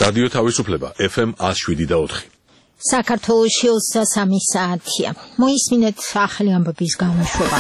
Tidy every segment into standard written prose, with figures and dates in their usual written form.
რადიო თავისუფლება FM 107.4. საქართველოში 23 საათია. მოისმინეთ ახალი ამბების გამოშვება.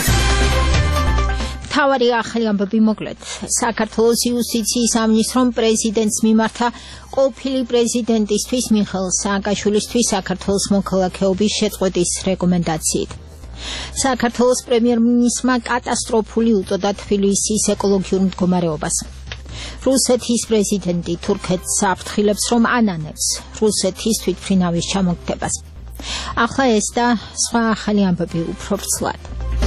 თავარი ახალი ამბები მოკლედ. საქართველოს იუსტიციის სამინისტრომ პრეზიდენტს მიმართა ყოფილი პრეზიდენტისთვის მიხეილ სააკაშვილისთვის საქართველოს მოქალაქეობის შეწყვეტის რეკომენდაციით. საქართველოს პრემიერ-მინისტრმა კატასტროფული უწოდა თბილისის ეკოლოგიურ მდგომარეობას. რუსეთის პრეზიდენტი თურქეთს აფრთხილებს, რომ ანანებს რუსეთის თვითმფრინავის ჩამოგდებას. ახლა ეს და სხვა ახალი ამბები უფრო ვრცლად.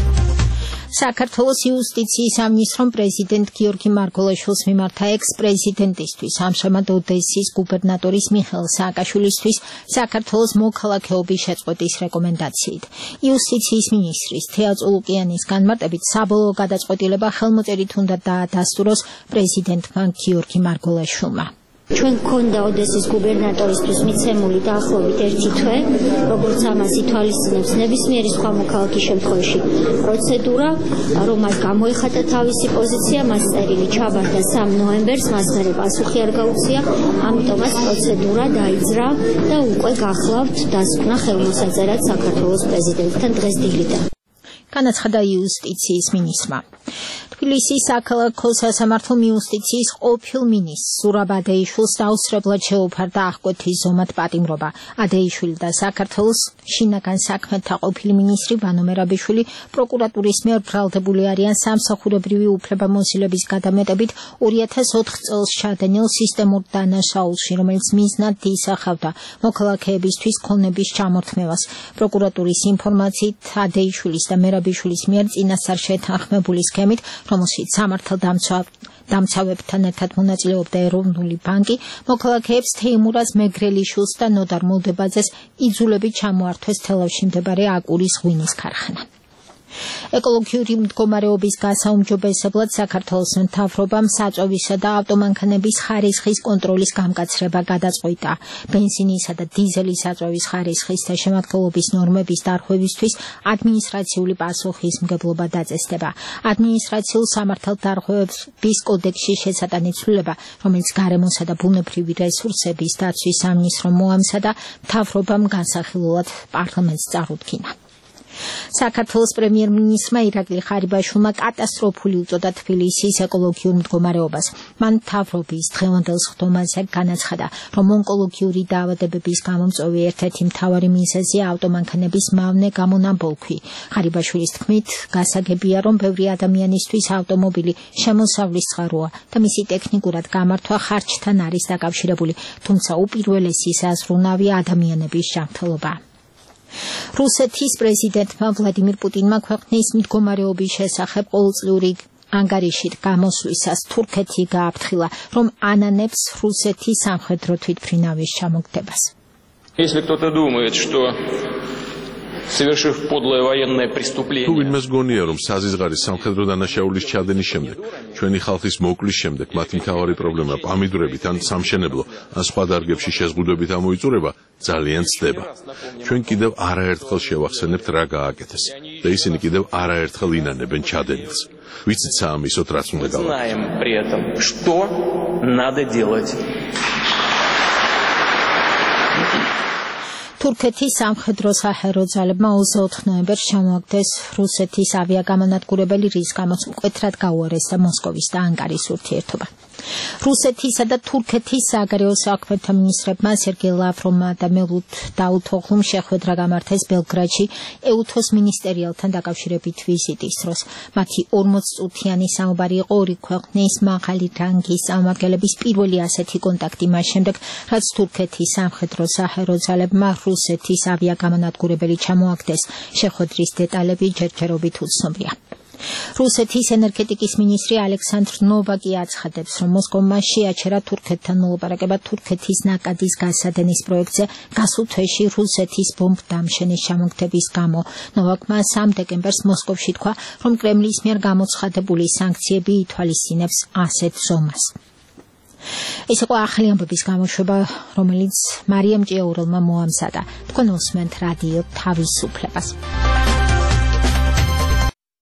საქართველოს იუსტიციის სამინისტრომ პრეზიდენტ გიორგი მარგველაშვილს მიმართა ექს-პრეზიდენტისთვის, ამჟამად ოდესის გუბერნატორის მიხეილ სააკაშვილისთვის საქართველოს მოქალაქეობის შეწყვეტის რეკომენდაციით. იუსტიციის მინისტრის თეა წულუკიანის განმარტებით საბოლოო გადაწყვეტილება ხელმოწერით უნდა დაადასტუროს პრეზიდენტმა გიორგი მარგველაშვილმა. ჩვენ გქონდა ოდესის გუბერნატორისთვის მიცემული დაახლოებით 1 თვე, როგორც ამას ითვალისწინებს ნებისმიერი სხვა მოქალაქის შემთხვევაში პროცედურა, რომ მას გამოეხატა თავისი პოზიცია, მას წერილი ჩაბარდა 3 ნოემბერს, მას მერე პასუხი არ გაუწია, ამიტომაც პროცედურა დაიძრა და უკვე გახლავთ დასკვნა ხელმოსაწერად საქართველოს პრეზიდენტთან დღეს დილიდან. განაცხადა იუსტიციის მინისტრმა. თბილისის საქალაქო სასამართლო იუსტიციის ყოფილ მინისტრს ზურაბ ადეიშვილს დაუსწრებლად შეუფარდა აღკვეთის ზომად პატიმრობა. ადეიშვილი და საქართველოს შინაგან საქმეთა ყოფილი მინისტრი ვანო მერაბიშვილი პროკურატურის მიერ ბრალდებული არიან სამსახურებრივი უფლებამოსილების გადამეტებით 2004 წელს ჩადენილ სისტემურ დანაშაულში, რომელიც მიზნად ისახავდა მოქალაქეებისთვის ქონების ჩამორთმევას. პროკურატურის ინფორმაციით ადეიშვილის და მერაბიშვილის მიერ წინასწარ შეთანხმებული სქემით, რომელშიც სამართალდამცავებთან ერთად მონაწილეობდა ეროვნული ბანკი, მოქალაქეებს თეიმურაზ მეგრელიშვილს და ნოდარ მოლდებაძეს იძულებით ჩამოართვეს თელავში მდებარე აკურის ღვინის ქარხანა. ეკოლოგიური მდგომარეობის გასაუმჯობესებლად საქართველოს მთავრობამ საწვევისა და ავტომანქანების ხარისხის კონტროლის გამკაცრება გადაწყვიტა. ბენზინისა და დიზელის საწვევის ხარისხის და შემადგენლობის ნორმების დარღვევისთვის ადმინისტრაციული პასუხისმგებლობა დაწესდება. ადმინისტრაციულ სამართალდარღვევების კოდექსში შესატანი ცვლილება, რომელიც გარემოსა და ბუნებრივი რესურსების დაცვის სამინისტრომ მოამზადა და მთავრობამ განსახილულად პარლამენტს წარუდგინა. საქართველოს პრემიერ-მინისტრმა ირაკლი ხარიბაშვილმა კატასტროფული უწოდა თბილისის ეკოლოგიურ მდგომარეობას. მან მთავრობის დღევანდელ სხდომაზე განაცხადა, რომ ონკოლოგიური დაავადებების გამომწვევი ერთ-ერთი მთავარი მიზეზია ავტომანქანების მავნე გამონაბოლქვი. ხარიბაშვილის თქმით, გასაგებია, რომ ბევრი ადამიანისთვის ავტომობილი შემოსავლის წყაროა და მისი ტექნიკურად გამართვა ხარჯთან არის დაკავშირებული, თუმცა უპირველესი საზღვრუნავი ადამიანების ჯანმრთელობა. რუსეთის პრეზიდენტმა ვლადიმირ პუტინმა ქვეყნის მდგომარეობის შესახებ ყოველწლიური ანგარიშით გამოსვლისას თურქეთი გააფრთხილა, რომ ანანებს რუსეთის სამხედრო თვითმფრინავის ჩამოგდებას. Если кто-то думает, что совершив подлое военное преступление. თუ ვინმეს გონია, რომ საზიზღარის სამხედრო დანაშაულის ჩადენის შემდეგ, ჩვენი ხალხის მოკლის შემდეგ მათი მთავარი პრობლემა პამიდურებით ან სამშენებლო ან სხვა დარგებში შეზღუდვებით ამოიწურება, ძალიან ცდება. ჩვენ კიდევ არაერთხელ შევახსენებთ რა გააკეთეს და ისინი კიდევ არაერთხელ ინანებენ ჩადენილს. ვიცით საამისოდ რაც უნდა გავაკეთოთ. Знаем при этом, что надо делать. თურქეთის სამხედრო საჰაერო ძალებმა 24 ნოემბერს ჩამოაგდეს რუსეთის ავიაგამონადგურებელი, რის გამოც მკვეთრად გაუარესდა მოსკოვის და ანკარის ურთიერთობა. რუსეთისა და თურქეთის საგარეო საქმეთა მინისტრებმა სერგეი ლავროვმა და მელუთ დაუთოღლუმ შეხვედრა გამართეს ბელგრადში ეუთოს მინისტერიალთან დაკავშირებით ვიზიტის დროს. მათი 40 წუთიანი საუბარი იყო ორი ქვეყნის მაღალი რანგის წარმომადგენლების პირველი ასეთი კონტაქტი მას შემდეგ, რაც თურქეთის სამხედრო საჰაერო ძალებმა რუსეთის ავიაგამონადგურებელი ჩამოაგდეს. შეხვედრის დეტალები ჯერჯერობით უცნობია. რუსეთის ენერგეტიკის მინისტრი ალექსანდრ ნოვაკი აცხადებს, რომ მოსკოვმა შეაჩერა თურქეთთან მოლაპარაკება თურქეთის ნაკადის გასადენის პროექტზე გასულ თვეში რუსეთის ბომბდამშენის ჩამოგდების გამო. ნოვაკმა 3 დეკემბერს მოსკოვში თქვა, რომ კრემლის მიერ გამოცხადებული სანქციები ითვალისწინებს ასეთ ზომას. ეს იყო ახალი ამბების გამოშვება, რომელიც მარიამ ჭიაურელმა მოამზადა. თქვენ უსმენთ რადიო თავისუფლებას.